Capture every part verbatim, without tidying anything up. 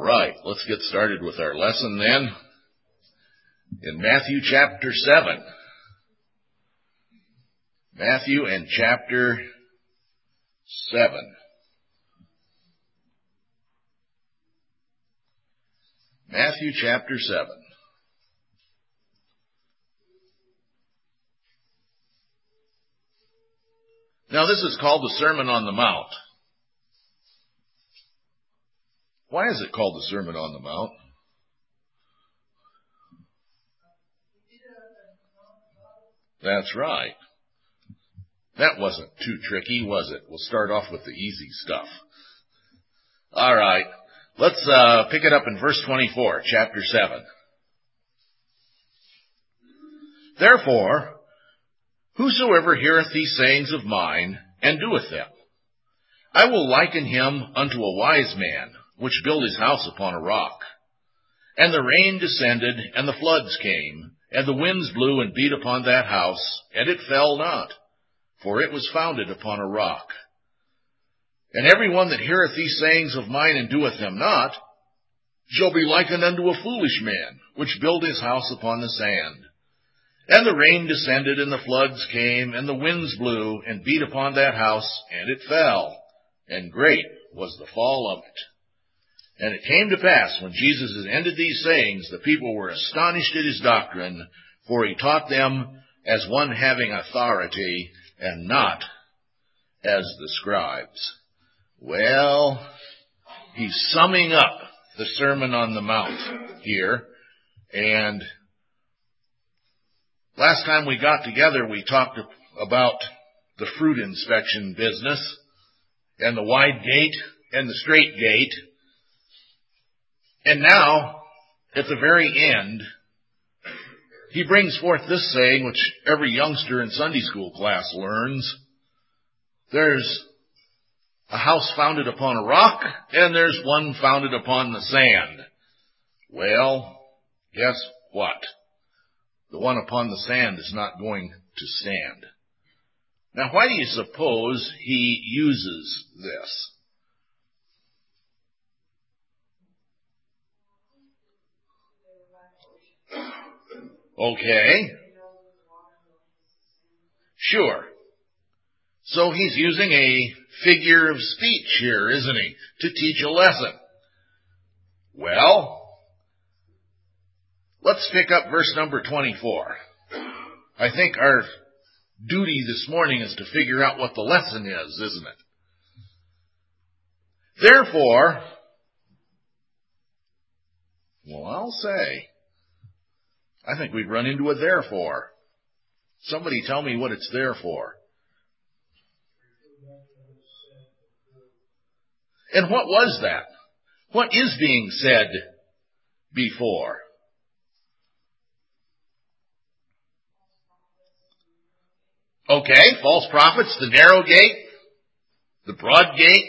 right, let's get started with our lesson then. In Matthew chapter seven. Matthew and chapter seven. Matthew chapter seven. Now this is called the Sermon on the Mount. Why is it called the Sermon on the Mount? That's right. That wasn't too tricky, was it? We'll start off with the easy stuff. All right. Let's uh, pick it up in verse twenty-four, chapter seven. Therefore, whosoever heareth these sayings of mine, and doeth them, I will liken him unto a wise man, which built his house upon a rock. And the rain descended, and the floods came, and the winds blew and beat upon that house, and it fell not, for it was founded upon a rock. And every one that heareth these sayings of mine, and doeth them not, shall be likened unto a foolish man, which built his house upon the sand. And the rain descended, and the floods came, and the winds blew, and beat upon that house, and it fell, and great was the fall of it. And it came to pass, when Jesus had ended these sayings, the people were astonished at his doctrine, for he taught them as one having authority, and not as the scribes. Well, he's summing up the Sermon on the Mount here, and last time we got together, we talked about the fruit inspection business, and the wide gate, and the straight gate. And now, at the very end, he brings forth this saying, which every youngster in Sunday school class learns. There's a house founded upon a rock, and there's one founded upon the sand. Well, guess what? The one upon the sand is not going to stand. Now, why do you suppose he uses this? Okay. Sure. So he's using a figure of speech here, isn't he, to teach a lesson. Well, let's pick up verse number twenty-four. I think our duty this morning is to figure out what the lesson is, isn't it? Therefore, well, I'll say, I think we've run into a therefore. Somebody tell me what it's there for. And what was that? What is being said before? Okay, false prophets, the narrow gate, the broad gate.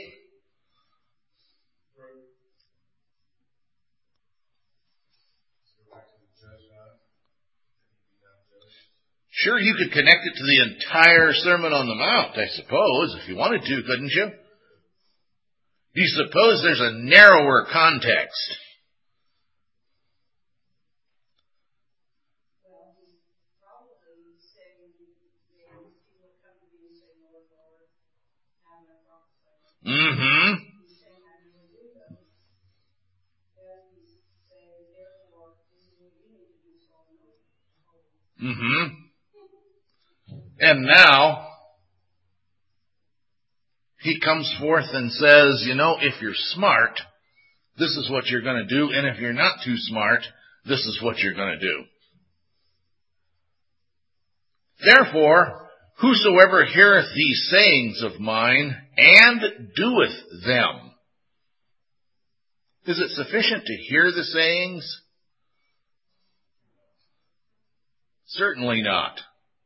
Sure, you could connect it to the entire Sermon on the Mount, I suppose, if you wanted to, couldn't you? Do you suppose there's a narrower context? Mm-hmm. Mm-hmm. And now, he comes forth and says, you know, if you're smart, this is what you're going to do, and if you're not too smart, this is what you're going to do. Therefore, whosoever heareth these sayings of mine, and doeth them. Is it sufficient to hear the sayings? Certainly not.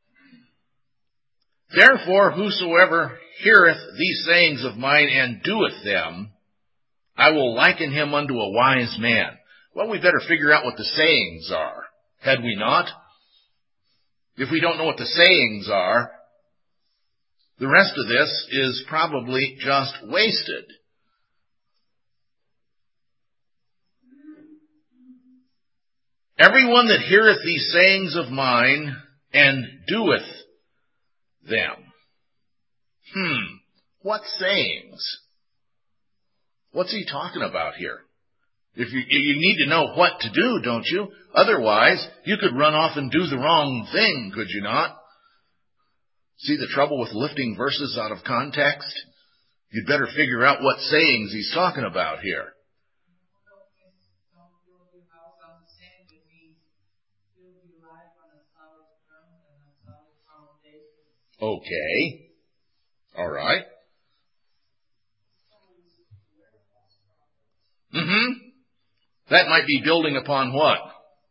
Therefore, whosoever heareth these sayings of mine and doeth them, I will liken him unto a wise man. Well, we better figure out what the sayings are, had we not? If we don't know what the sayings are, the rest of this is probably just wasted. Everyone that heareth these sayings of mine and doeth them. Hmm, what sayings? What's he talking about here? If you, you need to know what to do, don't you? Otherwise, you could run off and do the wrong thing, could you not? See the trouble with lifting verses out of context? You'd better figure out what sayings he's talking about here. Okay. All right. Mm-hmm. That might be building upon what?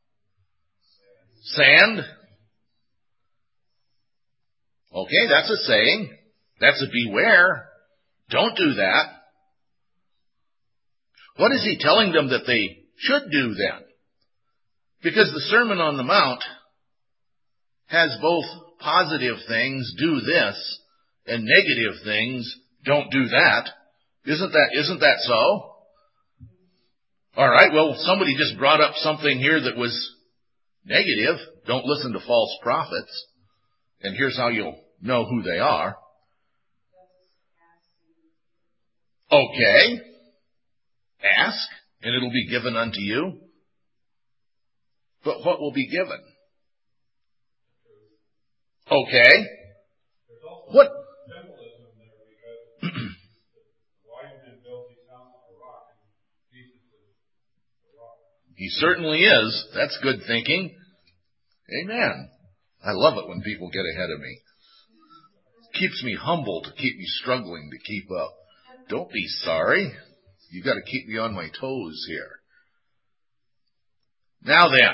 Sand? Okay, that's a saying. That's a beware. Don't do that. What is he telling them that they should do then? Because the Sermon on the Mount has both positive things, do this, and negative things, don't do that. Isn't that, isn't that so? All right, well, somebody just brought up something here that was negative. Don't listen to false prophets. And here's how you'll know who they are. Okay. Ask, and it'll be given unto you. But what will be given? Okay. What? He certainly is. That's good thinking. Amen. I love it when people get ahead of me. It keeps me humble to keep me struggling to keep up. Don't be sorry. You've got to keep me on my toes here. Now then,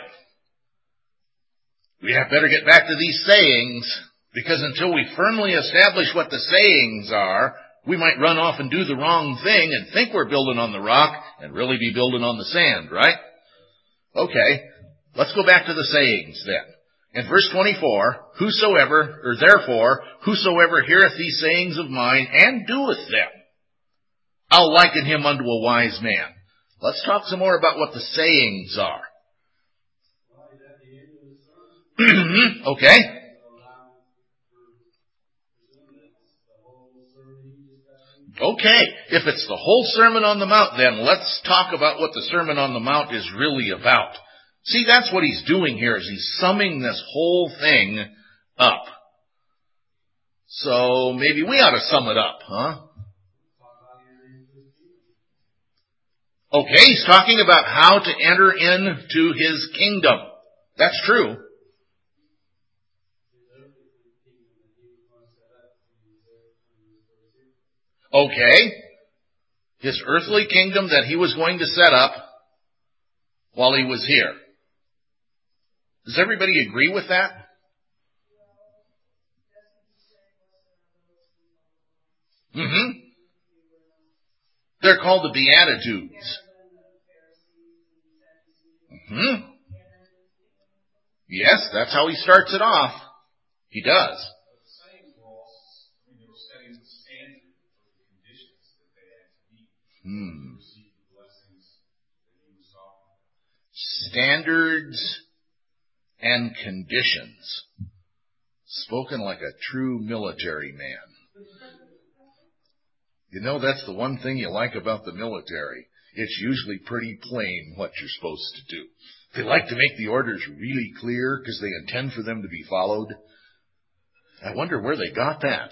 we have better get back to these sayings, because until we firmly establish what the sayings are, we might run off and do the wrong thing and think we're building on the rock and really be building on the sand, right? Okay, let's go back to the sayings then. In verse twenty-four, whosoever, or therefore, whosoever heareth these sayings of mine and doeth them, I'll liken him unto a wise man. Let's talk some more about what the sayings are. Okay. Okay, if it's the whole Sermon on the Mount, then let's talk about what the Sermon on the Mount is really about. See, that's what he's doing here, is he's summing this whole thing up. So maybe we ought to sum it up, huh? Okay, he's talking about how to enter into his kingdom. That's true. Okay, his earthly kingdom that he was going to set up while he was here. Does everybody agree with that? Mm-hmm. They're called the Beatitudes. Mm-hmm. Yes, that's how he starts it off. He does. Hmm. Standards and conditions. Spoken like a true military man. You know, that's the one thing you like about the military. It's usually pretty plain what you're supposed to do. They like to make the orders really clear because they intend for them to be followed. I wonder where they got that.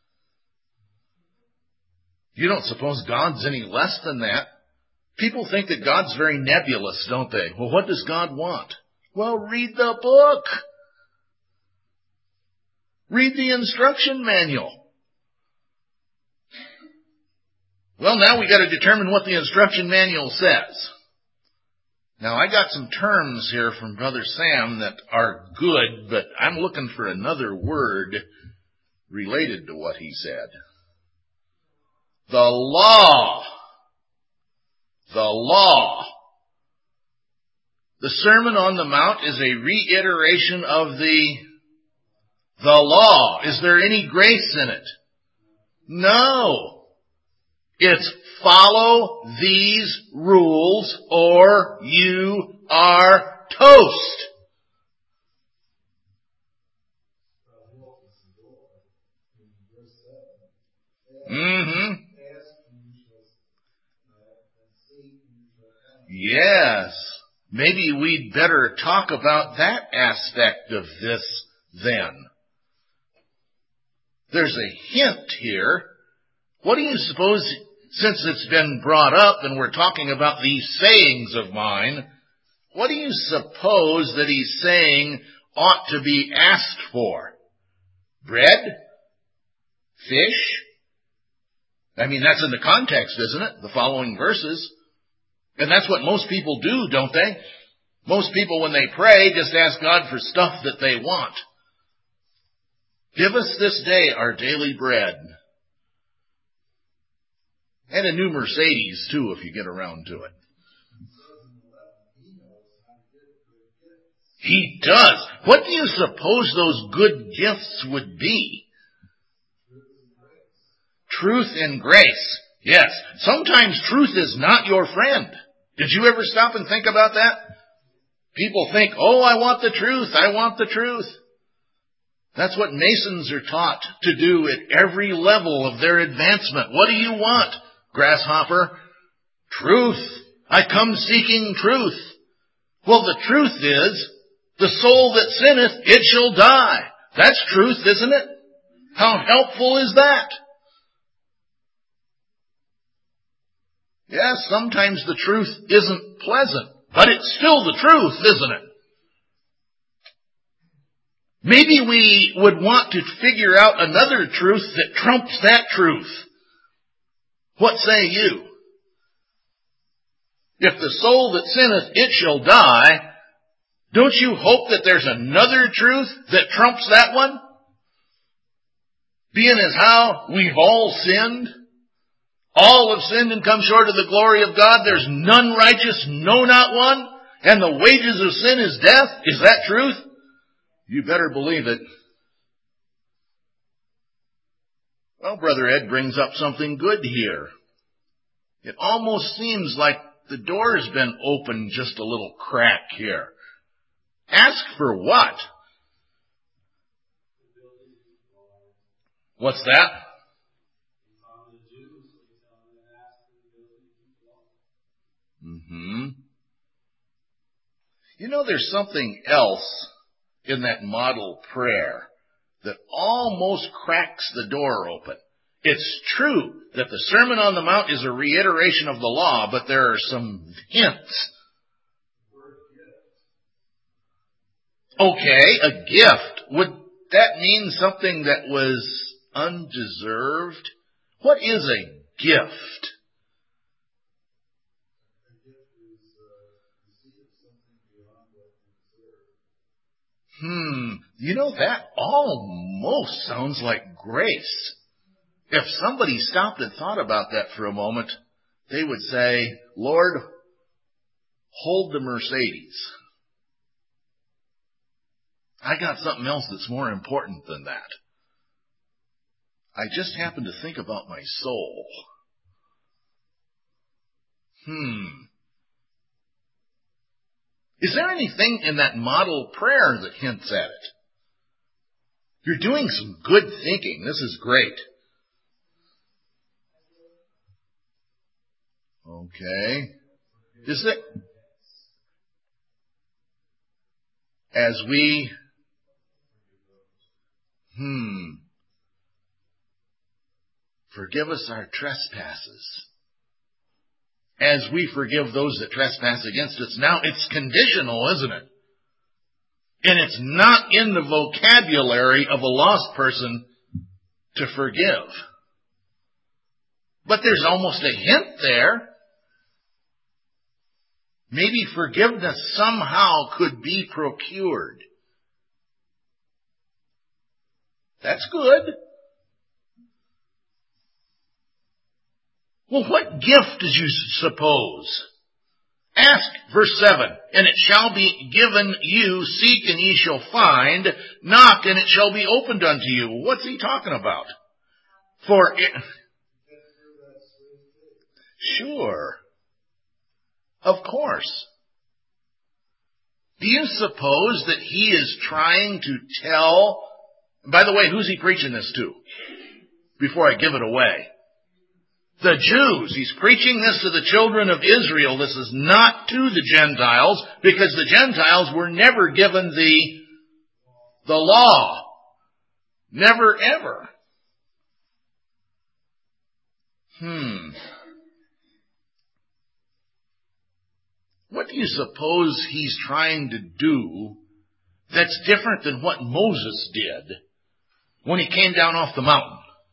You don't suppose God's any less than that? People think that God's very nebulous, don't they? Well, what does God want? Well, read the book. Read the instruction manual. Well, now we got to determine what the instruction manual says. Now, I got some terms here from Brother Sam that are good, but I'm looking for another word related to what he said. The law. The law. The Sermon on the Mount is a reiteration of the, the law. Is there any grace in it? No. It's follow these rules or you are toast. Mm-hmm. Yes. Maybe we'd better talk about that aspect of this then. There's a hint here. What do you suppose, since it's been brought up and we're talking about these sayings of mine, what do you suppose that he's saying ought to be asked for? Bread? Fish? I mean, that's in the context, isn't it? The following verses. And that's what most people do, don't they? Most people, when they pray, just ask God for stuff that they want. Give us this day our daily bread. And a new Mercedes, too, if you get around to it. He does. What do you suppose those good gifts would be? Truth and grace. Yes. Sometimes truth is not your friend. Did you ever stop and think about that? People think, oh, I want the truth. I want the truth. That's what Masons are taught to do at every level of their advancement. What do you want, grasshopper? Truth. I come seeking truth. Well, the truth is, the soul that sinneth, it shall die. That's truth, isn't it? How helpful is that? Yes, sometimes the truth isn't pleasant, but it's still the truth, isn't it? Maybe we would want to figure out another truth that trumps that truth. What say you? If the soul that sinneth, it shall die, don't you hope that there's another truth that trumps that one? Being as how we've all sinned, all have sinned and come short of the glory of God. There's none righteous, no, not one. And the wages of sin is death. Is that truth? You better believe it. Well, Brother Ed brings up something good here. It almost seems like the door's been opened just a little crack here. Ask for what? What's that? Mm-hmm. You know, there's something else in that model prayer that almost cracks the door open. It's true that the Sermon on the Mount is a reiteration of the law, but there are some hints. Okay, a gift. Would that mean something that was undeserved? What is a gift? Hmm, you know, that almost sounds like grace. If somebody stopped and thought about that for a moment, they would say, Lord, hold the Mercedes. I got something else that's more important than that. I just happened to think about my soul. Hmm. Is there anything in that model prayer that hints at it? You're doing some good thinking. This is great. Okay. Is it as we hmm forgive us our trespasses as we forgive those that trespass against us? Now it's conditional, isn't it? And it's not in the vocabulary of a lost person to forgive. But there's almost a hint there. Maybe forgiveness somehow could be procured. That's good. Well, what gift did you suppose? Ask, verse seven, and it shall be given you, seek and ye shall find, knock and it shall be opened unto you. What's he talking about? For it... Sure. Of course. Do you suppose that he is trying to tell... By the way, who's he preaching this to? Before I give it away. The Jews. He's preaching this to the children of Israel. This is not to the Gentiles, because the Gentiles were never given the, the law. Never, ever. Hmm. What do you suppose he's trying to do that's different than what Moses did when he came down off the mountain?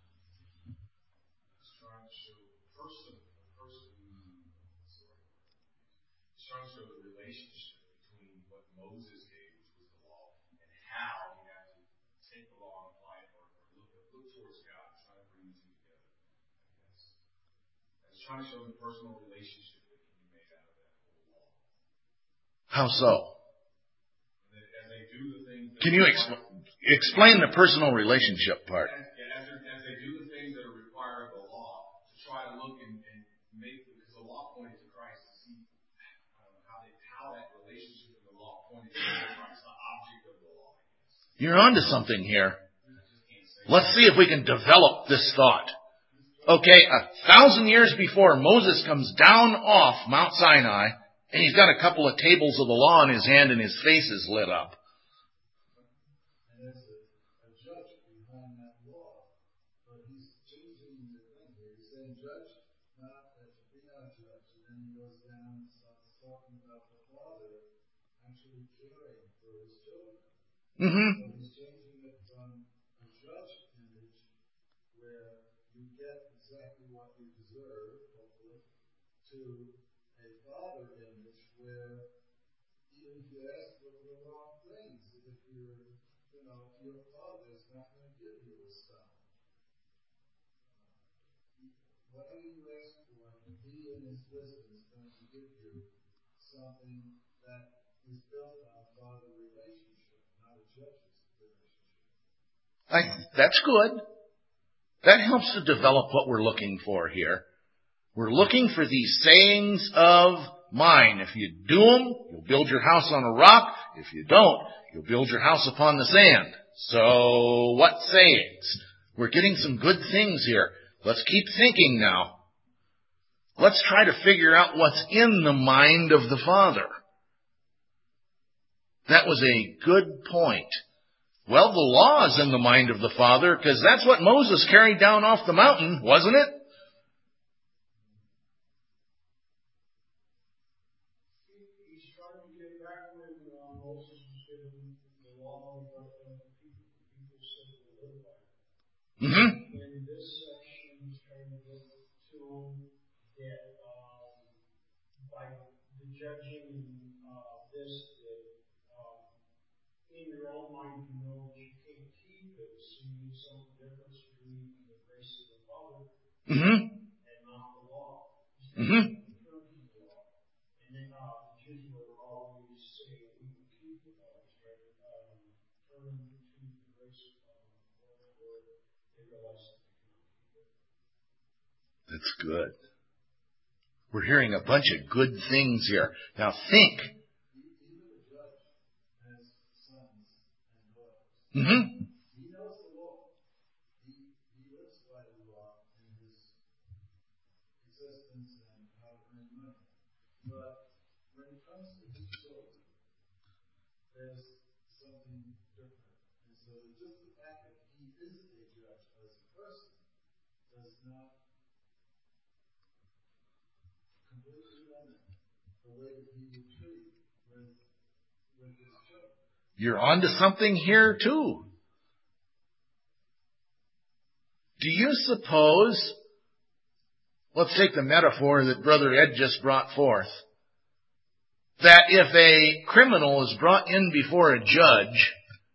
Trying to show the personal relationship that can be made out of that whole law. How so? As they do the things that can you exp- explain the personal relationship part? As, as, as they do the things that are required of the law, to try to look and, and make, because the law pointed to Christ, to see I don't know, how, they, how that relationship of the law pointed to Christ, the object of the law. You're onto something here. Let's see if we can develop this thought. Okay, a thousand years before Moses comes down off Mount Sinai, and he's got a couple of tables of the law in his hand and his face is lit up. And there's a, a judge behind that law, but he's changing the thing here. He's saying judge, not that be not judge. And then he goes down and starts talking about the father actually caring for his children. Mm-hmm. So he's changing it from a judge image where you get exactly what you deserve, hopefully, to a father image where even if you ask for the wrong things, if you're, you know, if your father is not going to give you a son. Whatever you ask for, he in his wisdom is going to give you something that is built on a father relationship, not a judge's relationship. I, that's good. That helps to develop what we're looking for here. We're looking for these sayings of mine. If you do them, you'll build your house on a rock. If you don't, you'll build your house upon the sand. So, what sayings? We're getting some good things here. Let's keep thinking now. Let's try to figure out what's in the mind of the Father. That was a good point. Well, the law is in the mind of the Father, because that's what Moses carried down off the mountain, wasn't it? He's trying to get back when uh, Moses was given the law, but uh, people, people said to live by it. Mm-hmm. And this section is trying to get to that um, by the judging uh, this, that um, in your own mind you know that you can't keep it, so you need some difference between the grace of the Father Mm-hmm. and not the law. Mm-hmm. And then uh, the Jews were always saying we can keep the law, right? Um, turn to the grace of the Lord, or they realize that they cannot keep it. That's good. We're hearing a bunch of good things here. Now think. Even the judge has sons and daughters. Mm-hmm. He knows the law. He, he lives by the law in his existence and how to earn money. But when it comes to his children, there's something different. And so just the fact that he is a judge as a person does not completely limit the way that he would treat with, with his children. You're onto something here too. Do you suppose, let's take the metaphor that Brother Ed just brought forth, that if a criminal is brought in before a judge,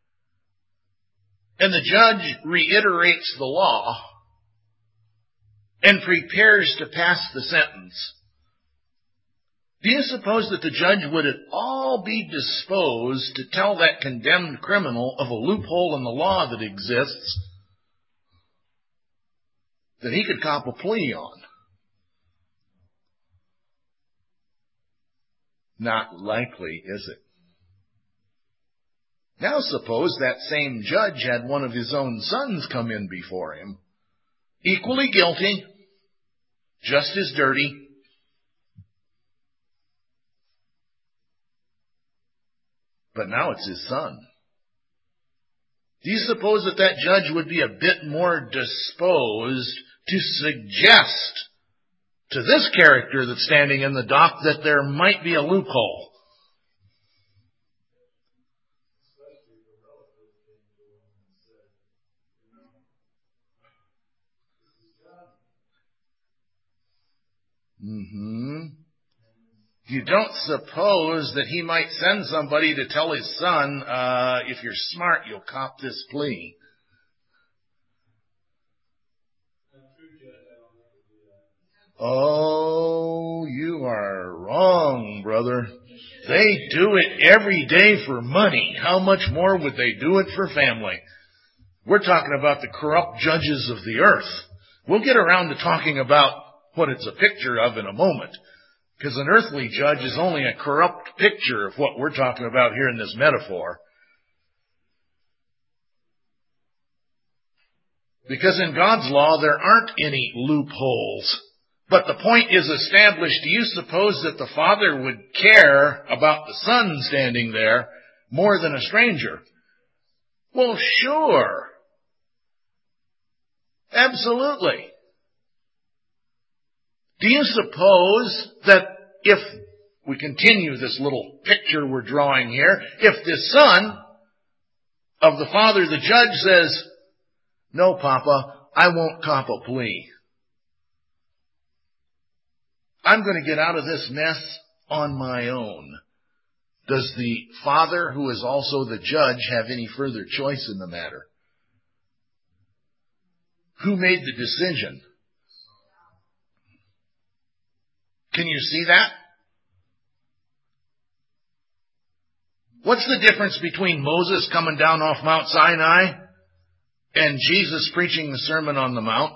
and the judge reiterates the law, and prepares to pass the sentence, do you suppose that the judge would at all be disposed to tell that condemned criminal of a loophole in the law that exists that he could cop a plea on? Not likely, is it? Now suppose that same judge had one of his own sons come in before him, equally guilty, just as dirty. But now it's his son. Do you suppose that that judge would be a bit more disposed to suggest to this character that's standing in the dock that there might be a loophole? Mm-hmm. You don't suppose that he might send somebody to tell his son, uh, if you're smart, you'll cop this plea. Oh, you are wrong, brother. They do it every day for money. How much more would they do it for family? We're talking about the corrupt judges of the earth. We'll get around to talking about what it's a picture of in a moment, because an earthly judge is only a corrupt picture of what we're talking about here in this metaphor. Because in God's law, there aren't any loopholes. But the point is established. Do you suppose that the father would care about the son standing there more than a stranger? Well, sure. Absolutely. Do you suppose that if we continue this little picture we're drawing here, if the son of the father, the judge, says, "No, Papa, I won't cop a plea. I'm going to get out of this mess on my own," does the father, who is also the judge, have any further choice in the matter? Who made the decision? Can you see that? What's the difference between Moses coming down off Mount Sinai and Jesus preaching the Sermon on the Mount?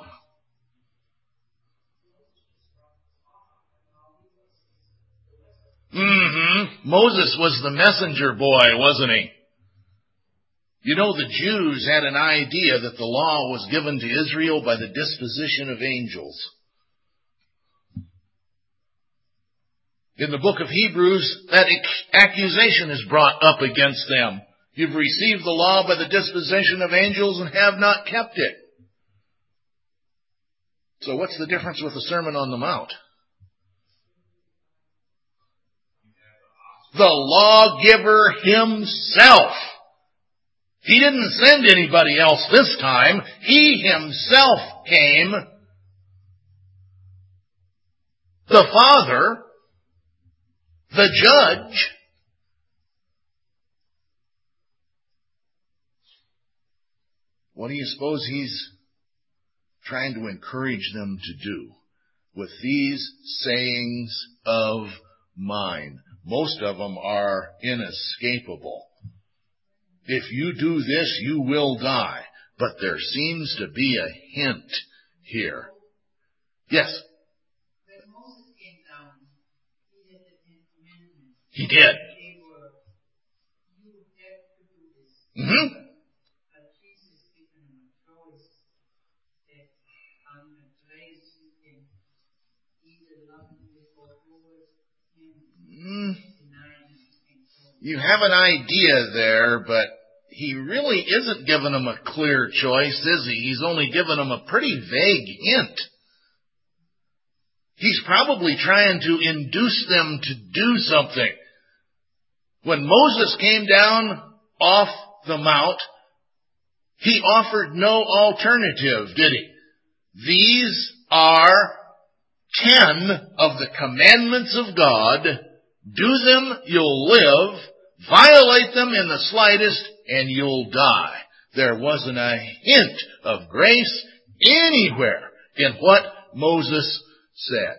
Mm-hmm. Moses was the messenger boy, wasn't he? You know, the Jews had an idea that the law was given to Israel by the disposition of angels. In the book of Hebrews, that accusation is brought up against them. You've received the law by the disposition of angels and have not kept it. So what's the difference with the Sermon on the Mount? The lawgiver himself. He didn't send anybody else this time. He himself came. The Father, the judge, what do you suppose he's trying to encourage them to do with these sayings of mine? Most of them are inescapable. If you do this, you will die. But there seems to be a hint here. Yes? When Moses came down, he did the Ten Commandments. He did. They were, you have to do this. Mm-hmm. But Jesus given him a choice that on a place you can either love him or towards him, Mm. deny him, and so You have an idea there, but he really isn't giving them a clear choice, is he? He's only giving them a pretty vague hint. He's probably trying to induce them to do something. When Moses came down off the mount, he offered no alternative, did he? These are ten of the commandments of God. Do them, you'll live. Violate them in the slightest, and you'll die. There wasn't a hint of grace anywhere in what Moses said.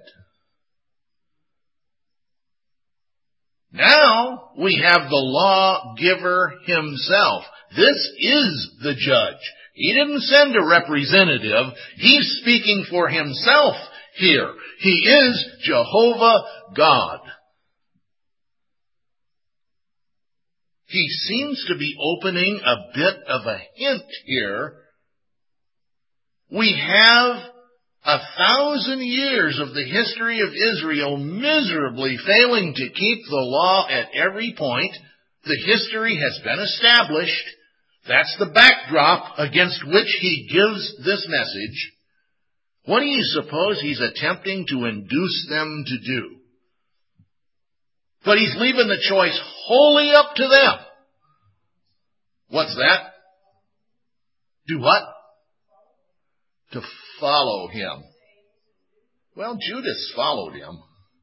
Now we have the lawgiver himself. This is the judge. He didn't send a representative. He's speaking for himself here. He is Jehovah God. he seems to be opening a bit of a hint here. We have a thousand years of the history of Israel miserably failing to keep the law at every point. The history has been established. That's the backdrop against which he gives this message. What do you suppose he's attempting to induce them to do? But he's leaving the choice wholly up to them. What's that? Do what? To follow him. Well, Judas followed him.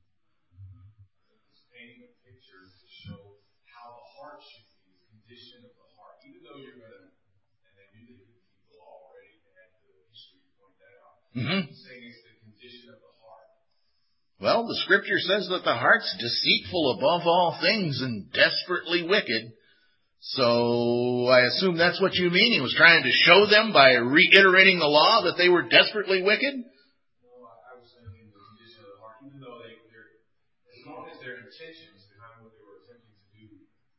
He's painting a picture to show how the heart should be, the condition of the heart. Even though you're going to, and they knew they didn't keep the law already, they had the history to point that out. Mm-hmm. He's saying it's the condition of the heart. Well, the scripture says that the heart's deceitful above all things and desperately wicked. So I assume that's what you mean. He was trying to show them by reiterating the law that they were desperately wicked? No, I, I was saying the condition of the heart, even though they, they're, as long as their intentions behind what they were attempting to do,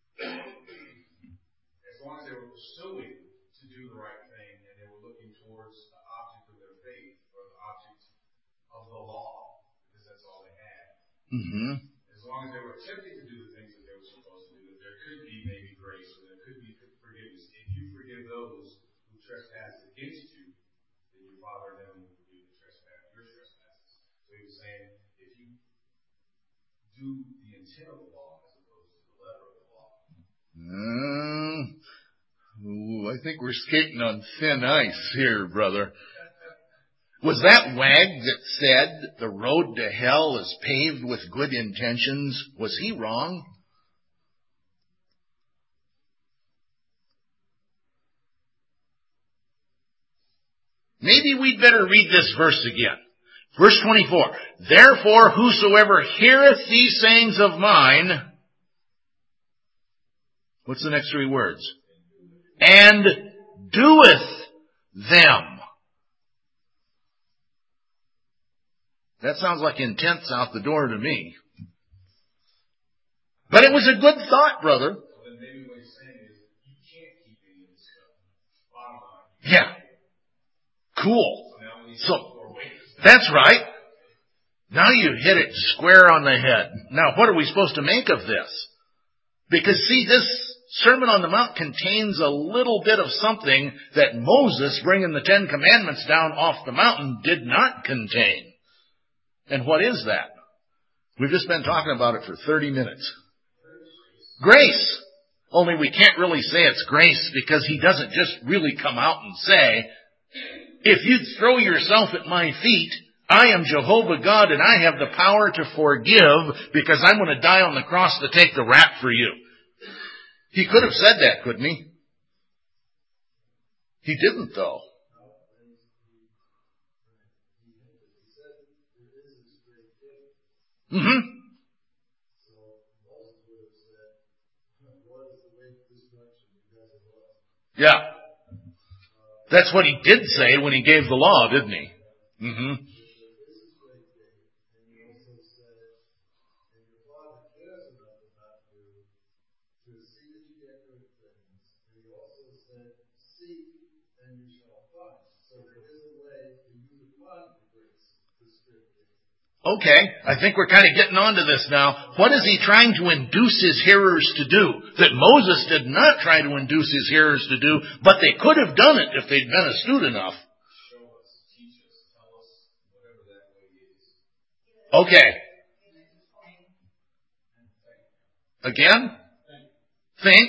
as long as they were pursuing to do the right thing and they were looking towards the object of their faith or the object of the law, because that's all they had. Mm-hmm. As long as they were attempting to do the things that they were supposed to do, that there could be maybe grace or there could be forgiveness. If you forgive those who trespass against you, then your Father in heaven will forgive the trespass, your trespasses. So he was saying, if you do the intent of the law as opposed to the letter of the law. Uh, ooh, I think we're skating on thin ice here, brother. Was that wag that said the road to hell is paved with good intentions? Was he wrong? Maybe we'd better read this verse again. Verse twenty-four. Therefore, whosoever heareth these sayings of mine, what's the next three words? And doeth them. That sounds like intent's out the door to me. But it was a good thought, brother. So then maybe what he's saying is, you can't keep any of this stuff. Bottom line. Yeah. Cool. So now we need So, four ways. that's right. Now you hit it square on the head. Now, what are we supposed to make of this? Because, see, this Sermon on the Mount contains a little bit of something that Moses, bringing the Ten Commandments down off the mountain, did not contain. And what is that? We've just been talking about it for thirty minutes. Grace. Only we can't really say it's grace because he doesn't just really come out and say, if you throw yourself at my feet, I am Jehovah God and I have the power to forgive because I'm going to die on the cross to take the rap for you. He could have said that, couldn't he? He didn't, though. Mm-hmm. Yeah. That's what he did say when he gave the law, didn't he? Mm-hmm. Okay, I think we're kind of getting onto this now. What is he trying to induce his hearers to do that Moses did not try to induce his hearers to do, but they could have done it if they'd been astute enough? Show us, teach us, tell us, whatever that way is. Okay. Again? Think.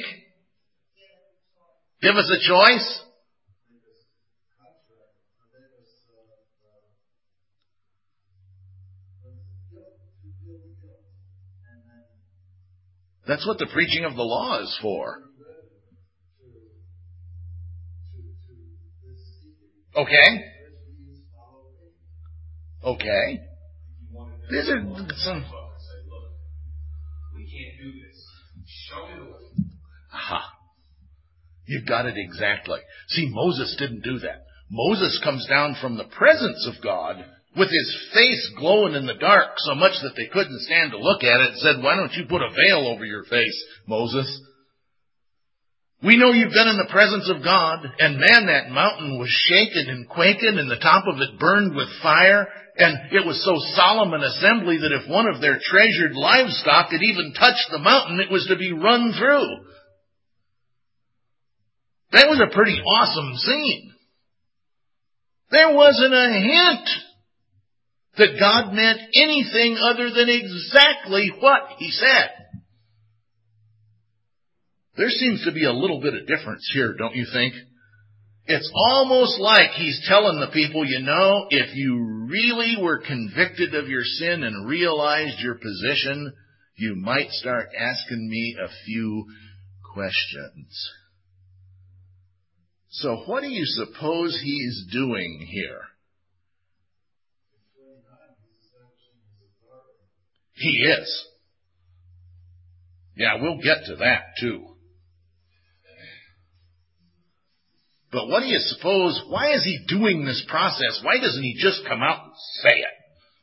Give us a choice. That's what the preaching of the law is for. Okay. Okay. These are some... We can't do this. Show me the way. Aha. You've got it exactly. See, Moses didn't do that. Moses comes down from the presence of God with his face glowing in the dark so much that they couldn't stand to look at it, and said, why don't you put a veil over your face, Moses? We know you've been in the presence of God, and man, that mountain was shaken and quaking, and the top of it burned with fire, and it was so solemn an assembly that if one of their treasured livestock had even touched the mountain, it was to be run through. That was a pretty awesome scene. There wasn't a hint that God meant anything other than exactly what He said. There seems to be a little bit of difference here, don't you think? It's almost like He's telling the people, you know, if you really were convicted of your sin and realized your position, you might start asking me a few questions. So what do you suppose He's doing here? He is. Yeah, we'll get to that too. But what do you suppose, why is He doing this process? Why doesn't He just come out and say it?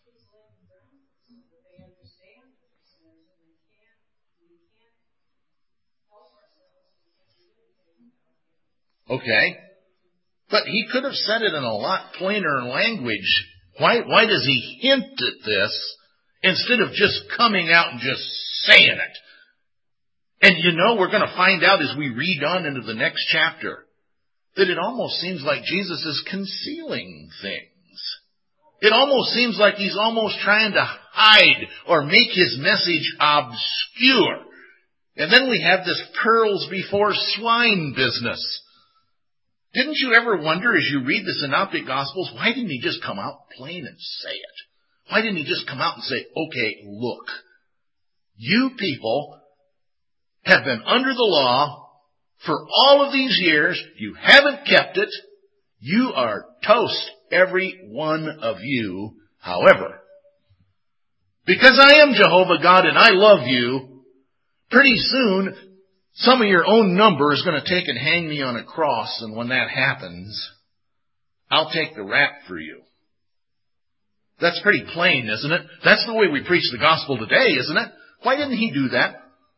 Okay. But He could have said it in a lot plainer language. Why, why does He hint at this instead of just coming out and just saying it? And you know, we're going to find out as we read on into the next chapter that it almost seems like Jesus is concealing things. It almost seems like He's almost trying to hide or make His message obscure. And then we have this pearls before swine business. Didn't you ever wonder as you read the Synoptic Gospels, why didn't He just come out plain and say it? Why didn't He just come out and say, okay, look, you people have been under the law for all of these years. You haven't kept it. You are toast, every one of you. However, because I am Jehovah God and I love you, pretty soon some of your own number is going to take and hang me on a cross. And when that happens, I'll take the rap for you. That's pretty plain, isn't it? That's the way we preach the gospel today, isn't it? Why didn't He do that?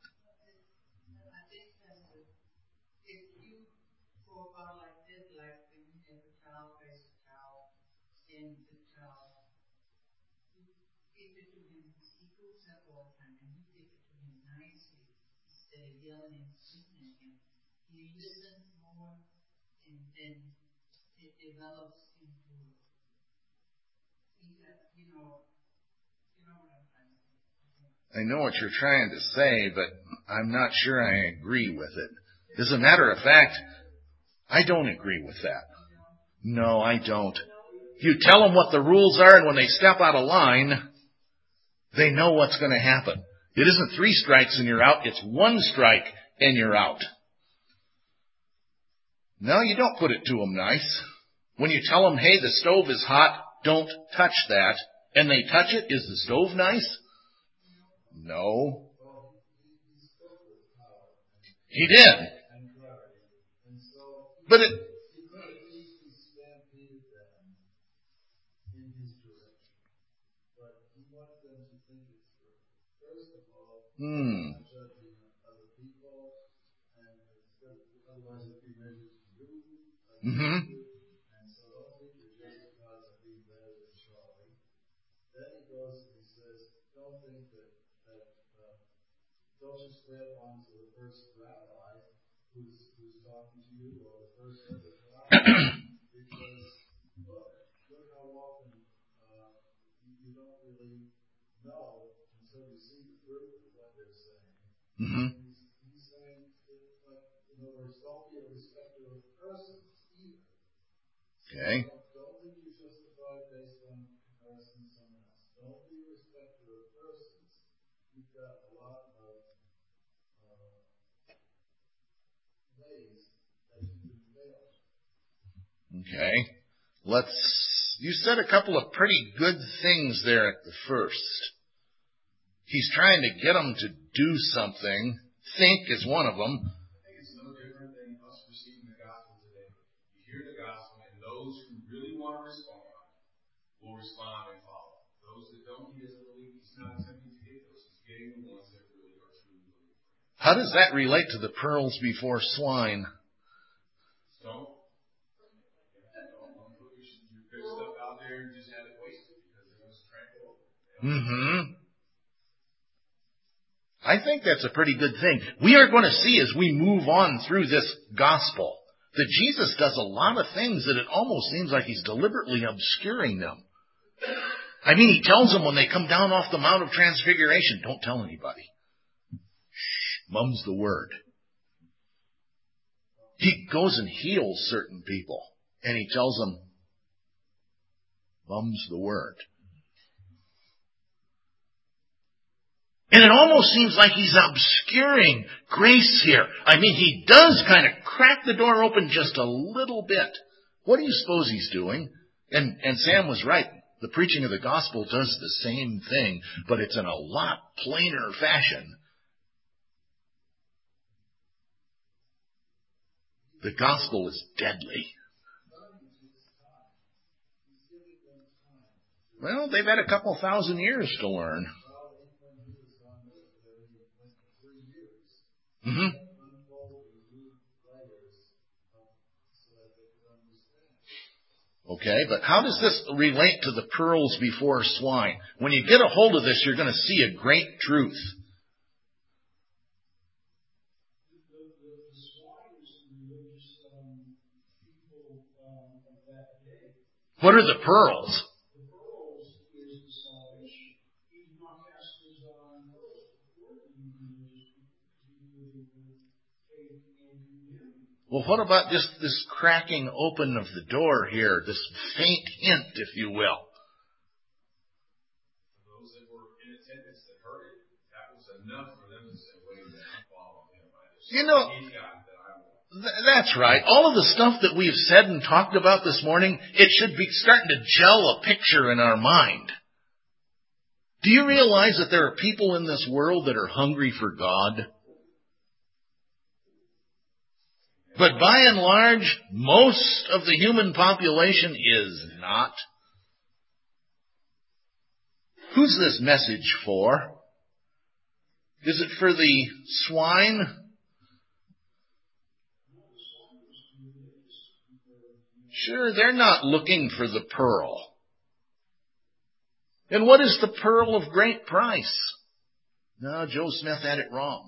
Develops into, you know, you know what I'm trying to say. I know what you're trying to say, but I'm not sure I agree with it. As a matter of fact, I don't agree with that. No, I don't. You tell them what the rules are, and when they step out of line, they know what's going to happen. It isn't three strikes and you're out. It's one strike and you're out. No, you don't put it to them nice. When you tell them, hey, the stove is hot, don't touch that, and they touch it, is the stove nice? No. He did. But it... Hmm. Mm-hmm. Don't just grab onto the first rabbi who's, who's talking to you or the first rabbi, because look, look how often uh, you don't really know until you see the fruit of what they're saying. Mm-hmm. He's, he's saying, like, in other words, don't be a respecter of persons either. Okay. So don't think you're justified based on comparison to someone else. Don't be a respecter of persons. You've got a lot of Okay. Let's, you said a couple of pretty good things there at the first. He's trying to get them to do something. Think is one of them. I think it's no different than us receiving the gospel today. You hear the gospel, and those who really want to respond will respond and follow. Those that don't, He doesn't believe. He's not attempting to get those. He's getting the ones that really are truly believing. How does that relate to the pearls before swine? So, don't put your, your good stuff out there and just have it wasted because they're going to trample over it. Mm-hmm. I think that's a pretty good thing. We are going to see as we move on through this gospel that Jesus does a lot of things that it almost seems like he's deliberately obscuring them. I mean, he tells them when they come down off the Mount of Transfiguration, don't tell anybody. Shh, mum's the word. He goes and heals certain people, and he tells them, mum's the word. And it almost seems like he's obscuring grace here. I mean, he does kind of crack the door open just a little bit. What do you suppose he's doing? And, and Sam was right. The preaching of the gospel does the same thing, but it's in a lot plainer fashion. The gospel is deadly. Well, they've had a couple thousand years to learn. Mm-hmm. Okay, but how does this relate to the pearls before swine? When you get a hold of this, you're going to see a great truth. What are the pearls? Well, what about just this cracking open of the door here, this faint hint, if you will? For those that were in attendance that heard it, that was enough for them to say, wait a minute, I'm following him. I just you know, he got that I want. th- that's right. All of the stuff that we've said and talked about this morning, it should be starting to gel a picture in our mind. Do you realize that there are people in this world that are hungry for God? But by and large, most of the human population is not. Who's this message for? Is it for the swine? Sure, they're not looking for the pearl. And what is the pearl of great price? No, Joe Smith had it wrong.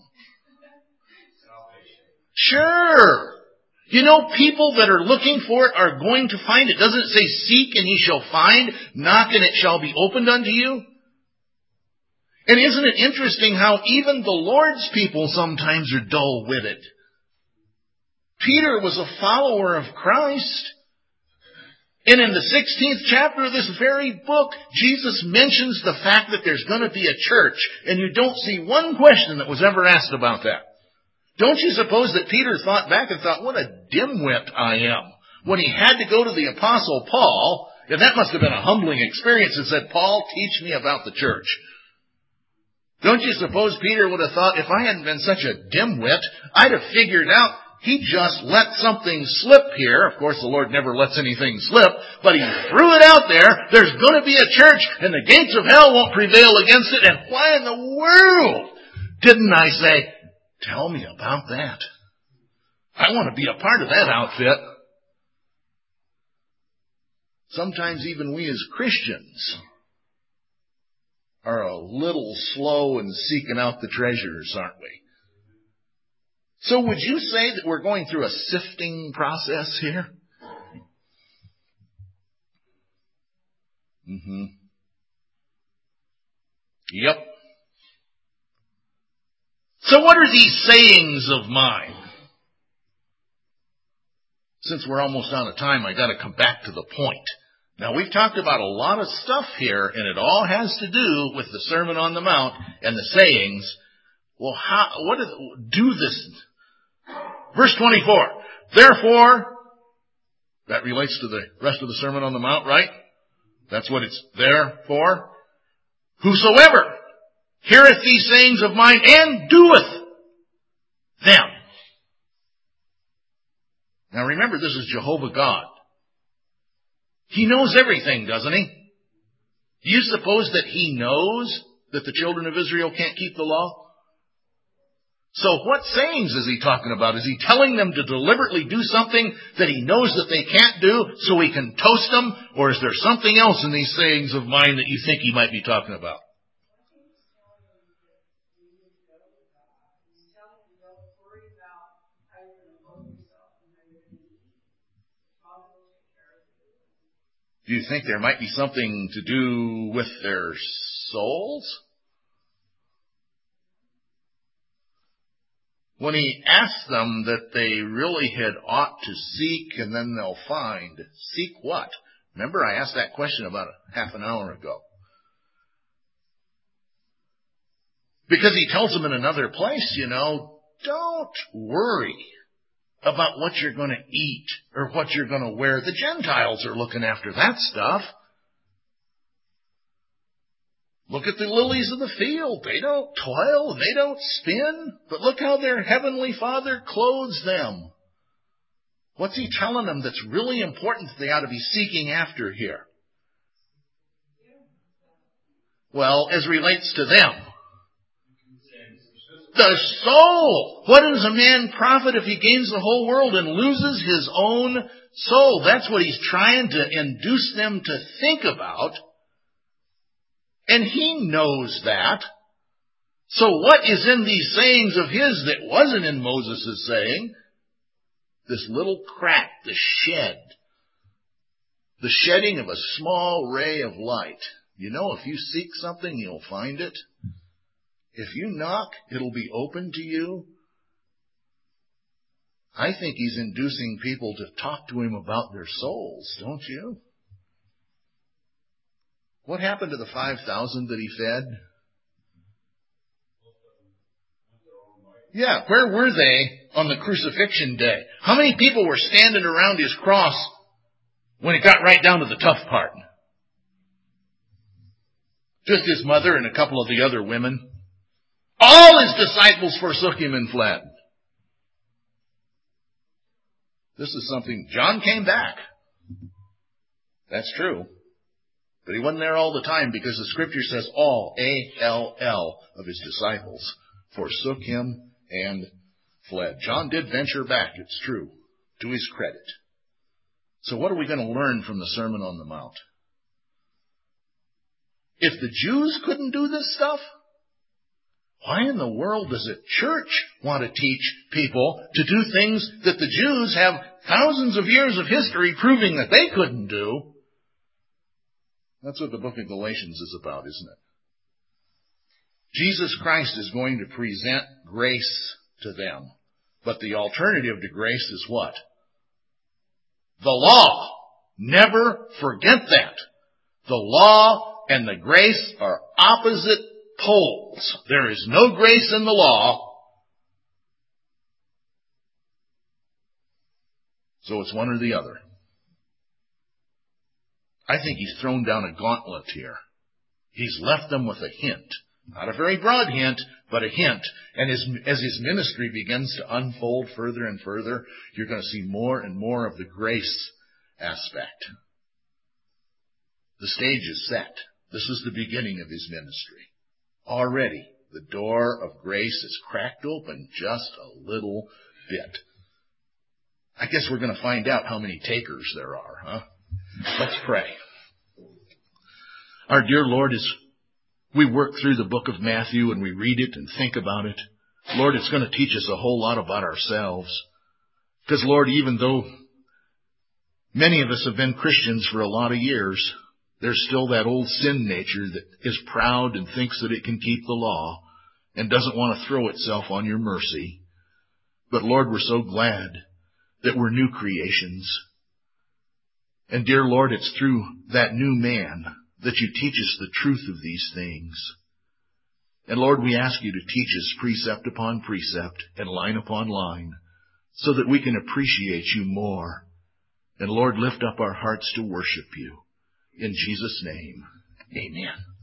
Sure. You know, people that are looking for it are going to find it. Doesn't it say, seek and ye shall find, knock and it shall be opened unto you? And isn't it interesting how even the Lord's people sometimes are dull-witted? Peter was a follower of Christ. And in the sixteenth chapter of this very book, Jesus mentions the fact that there's going to be a church, and you don't see one question that was ever asked about that. Don't you suppose that Peter thought back and thought, what a dimwit I am, when he had to go to the Apostle Paul, and that must have been a humbling experience, and said, Paul, teach me about the church. Don't you suppose Peter would have thought, if I hadn't been such a dimwit, I'd have figured out he just let something slip here. Of course, the Lord never lets anything slip, but he threw it out there. There's going to be a church, and the gates of hell won't prevail against it. And why in the world didn't I say, tell me about that? I want to be a part of that outfit. Sometimes even we as Christians are a little slow in seeking out the treasures, aren't we? So would you say that we're going through a sifting process here? Mm-hmm. Yep. So what are these sayings of mine? Since we're almost out of time, I got to come back to the point. Now, we've talked about a lot of stuff here, and it all has to do with the Sermon on the Mount and the sayings. Well, how, what is, do this? Verse twenty-four. Therefore, that relates to the rest of the Sermon on the Mount, right? That's what it's there for. Whosoever heareth these sayings of mine and doeth them. Now remember, this is Jehovah God. He knows everything, doesn't he? Do you suppose that he knows that the children of Israel can't keep the law? So what sayings is he talking about? Is he telling them to deliberately do something that he knows that they can't do so he can toast them? Or is there something else in these sayings of mine that you think he might be talking about? Do you think there might be something to do with their souls? When he asked them that they really had ought to seek and then they'll find, seek what? Remember, I asked that question about half an hour ago. Because he tells them in another place, you know, don't worry about what you're going to eat or what you're going to wear. The Gentiles are looking after that stuff. Look at the lilies of the field. They don't toil and they don't spin. But look how their heavenly Father clothes them. What's he telling them that's really important that they ought to be seeking after here? Well, as relates to them, the soul. What does a man profit if he gains the whole world and loses his own soul? That's what he's trying to induce them to think about. And he knows that. So what is in these sayings of his that wasn't in Moses' saying? This little crack, the shed. The shedding of a small ray of light. You know, if you seek something, you'll find it. If you knock, it'll be open to you. I think he's inducing people to talk to him about their souls, don't you? What happened to the five thousand that he fed? Yeah, where were they on the crucifixion day? How many people were standing around his cross when it got right down to the tough part? Just his mother and a couple of the other women. All his disciples forsook him and fled. This is something, John came back. That's true. But he wasn't there all the time because the scripture says all, A L L, of his disciples forsook him and fled. John did venture back, it's true, to his credit. So what are we going to learn from the Sermon on the Mount? If the Jews couldn't do this stuff, why in the world does a church want to teach people to do things that the Jews have thousands of years of history proving that they couldn't do? That's what the book of Galatians is about, isn't it? Jesus Christ is going to present grace to them. But the alternative to grace is what? The law. Never forget that. The law and the grace are opposite poles. There is no grace in the law. So it's one or the other. I think he's thrown down a gauntlet here. He's left them with a hint. Not a very broad hint, but a hint. And as, as his ministry begins to unfold further and further, you're going to see more and more of the grace aspect. The stage is set. This is the beginning of his ministry. Already, the door of grace is cracked open just a little bit. I guess we're going to find out how many takers there are, huh? Let's pray. Our dear Lord, as we work through the book of Matthew and we read it and think about it, Lord, it's going to teach us a whole lot about ourselves. Because, Lord, even though many of us have been Christians for a lot of years, there's still that old sin nature that is proud and thinks that it can keep the law and doesn't want to throw itself on your mercy. But, Lord, we're so glad that we're new creations. And dear Lord, it's through that new man that you teach us the truth of these things. And Lord, we ask you to teach us precept upon precept and line upon line so that we can appreciate you more. And Lord, lift up our hearts to worship you. In Jesus' name, amen.